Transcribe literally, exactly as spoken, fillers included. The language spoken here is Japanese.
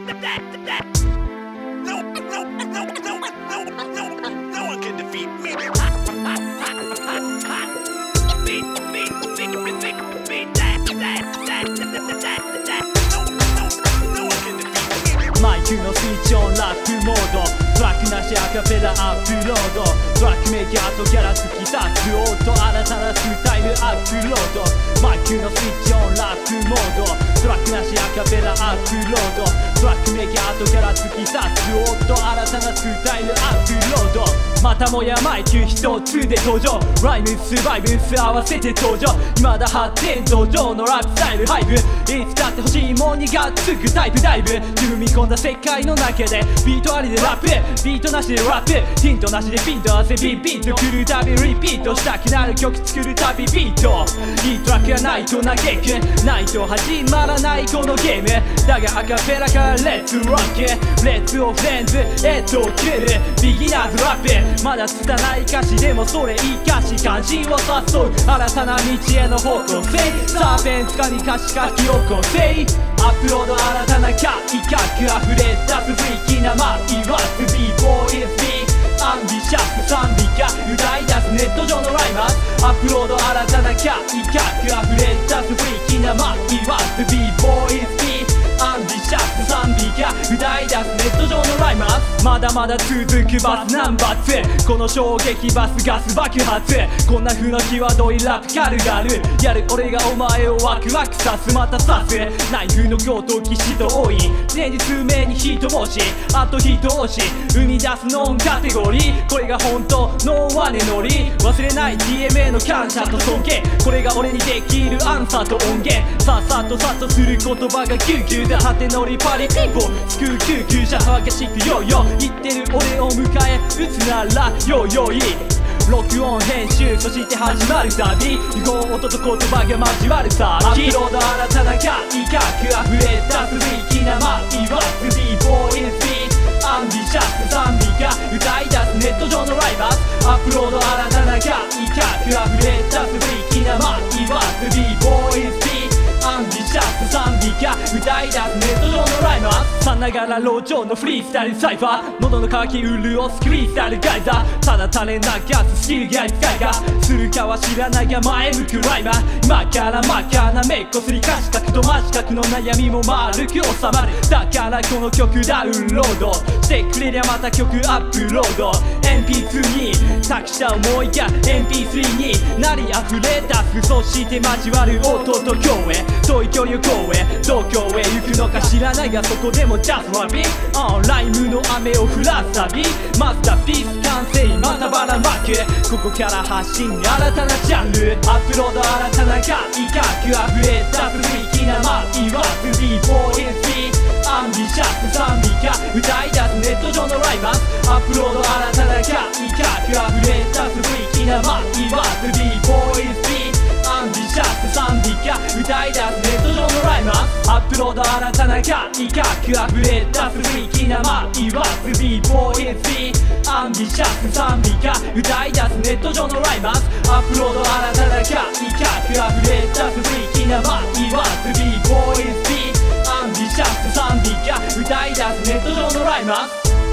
マイクのスイッチオンラップモード、トラックなしアカペラアップロード、トラックメーカーとキャラ付きサック音、新たなスタイルアップロード。マイクのスイッチオンラップモード、トラックなしアカペラアップロード、トラックメーカーとキャラ付きサック音、新たなスタイルアップロード。またもやマイク一つで登場、ライムスバイブス合わせて登場、未だ発展途上のラップスタイルハイブ、いつだって欲しいもんにがっつくタイプダイブ、踏み込んだ世界の中でビートありでラップ、ビートなしでラップ、ヒントなしでピント合わせビンビンと来るたびリピートしたくなる曲作るたびビート、いいトラックがないと嘆く、ないと始まらないこのゲームだがアカペラからレッツロック、レッツオフレンズへと来るビギナーズラップ、まだ拙い歌詞でもそれ生かし関心を誘う新たな道への方向性、さあペンつかみ歌詞書き起こせ、アップロード新たな改革溢れ出すフリーキーなマイワース B ボーイズ B アンビシャス賛美歌歌い出すネット上のライマーズ、アップロード新たな改革溢れ出すフリーキーなマイワース B ボーイズ Bアンビシャス賛美歌歌い出すネット上のライマーズ、まだまだ続くバスナンバーツー、この衝撃バスガス爆発、こんな風な際どいラップ軽々やる俺がお前をワクワクさす、またさすナイフの強盗騎士と多い前日目にヒート押しあとヒート押し生み出すノンカテゴリー、これが本当のワネノリ、忘れない ディーエムエー の感謝と尊敬、これが俺にできるアンサーと音源、さっさとさっとする言葉が救急で果て乗りパリピンポ救急救車激しくヨーヨー言ってる俺を迎え撃つならヨーヨーいい録音編集そして始まる旅、違法音と言葉が交わるさ、アップロード新たな改革溢れ出すフリーキーなマイワース B ボーイズ B アンビシャス賛美歌歌い出すネット上のライバーズ、アップロード新たな改革溢れ出すフリーキーなマイワース B ボーイズ Bアンビシャス賛美歌歌い出すネット上のライマーさながら路上のフリースタイルサイファー、喉の渇き潤すフリースタイルガイザー、ただ垂れ流すスキルが使いかするかは知らないが前向くライマー、真っ赤な真っ赤なめっこすりかしかくと真四角の悩みも丸く収まる、だからこの曲ダウンロードしてくれりゃまた曲アップロード エムピーツー に作者思いが エムピースリー になり溢れ出す、そして交わる音と共鳴、遠い距離を越えどこへ行くのか知らないがそこでも Just Rapping、uh, ライムの雨を降らす旅、マスターピース完成またばらまく、ここから発信新たなジャンル、アップロード新たな改革溢れ出すフリーキーなマイワース B ボーイズ B アンビシャス賛美歌歌い出すネット上のライマーズ、アップロード新たな改革溢れ出すフリーキーなマイワース B ボーイズ Bアンビシャス賛美歌歌い出すネット上のライマーズ、アップロード新たな改革溢れ出すフリーキーなマイワース B ボーイズ B アンビシャス賛美歌歌い出すネット上のライマーズ、アップロード新たな改革溢れ出すフリーキーなマイワース B ボーイズ B アンビシャス賛美歌歌い出すネット上のライマーズ。